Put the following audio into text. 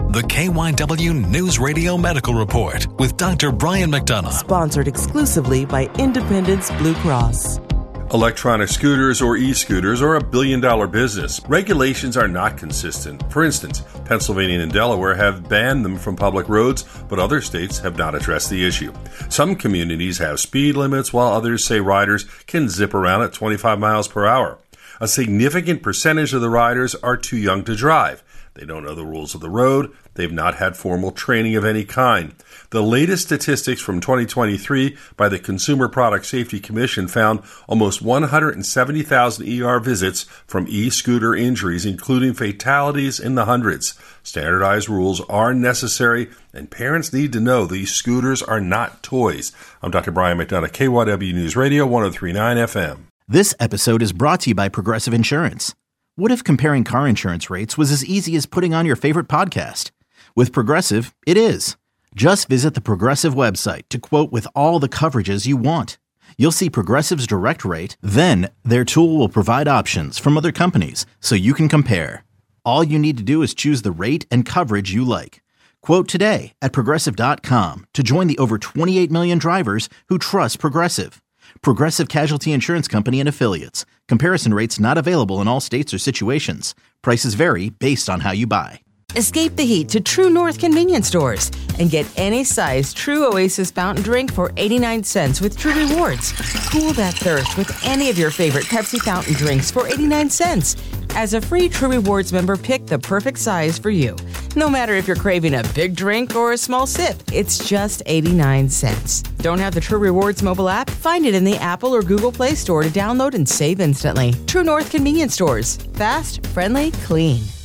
The KYW News Radio Medical Report with Dr. Brian McDonough. Sponsored exclusively by Independence Blue Cross. Electronic scooters or e-scooters are a billion-dollar business. Regulations are not consistent. For instance, Pennsylvania and Delaware have banned them from public roads, but other states have not addressed the issue. Some communities have speed limits, while others say riders can zip around at 25 miles per hour. A significant percentage of the riders are too young to drive. They don't know the rules of the road. They've not had formal training of any kind. The latest statistics from 2023 by the Consumer Product Safety Commission found almost 170,000 ER visits from e-scooter injuries, including fatalities in the hundreds. Standardized rules are necessary, and parents need to know these scooters are not toys. I'm Dr. Brian McDonough, KYW News Radio, 103.9 FM. This episode is brought to you by Progressive Insurance. What if comparing car insurance rates was as easy as putting on your favorite podcast? With Progressive, it is. Just visit the Progressive website to quote with all the coverages you want. You'll see Progressive's direct rate, then their tool will provide options from other companies so you can compare. All you need to do is choose the rate and coverage you like. Quote today at Progressive.com to join the over 28 million drivers who trust Progressive. Progressive Casualty Insurance Company and Affiliates. Comparison rates not available in all states or situations. Prices vary based on how you buy. Escape the heat to True North convenience stores and get any size True Oasis fountain drink for 89 cents with True Rewards. Cool that thirst with any of your favorite Pepsi fountain drinks for 89 cents. As a free True Rewards member, pick the perfect size for you. No matter if you're craving a big drink or a small sip, it's just 89 cents. Don't have the True Rewards mobile app? Find it in the Apple or Google Play Store to download and save instantly. True North convenience stores. Fast, friendly, clean.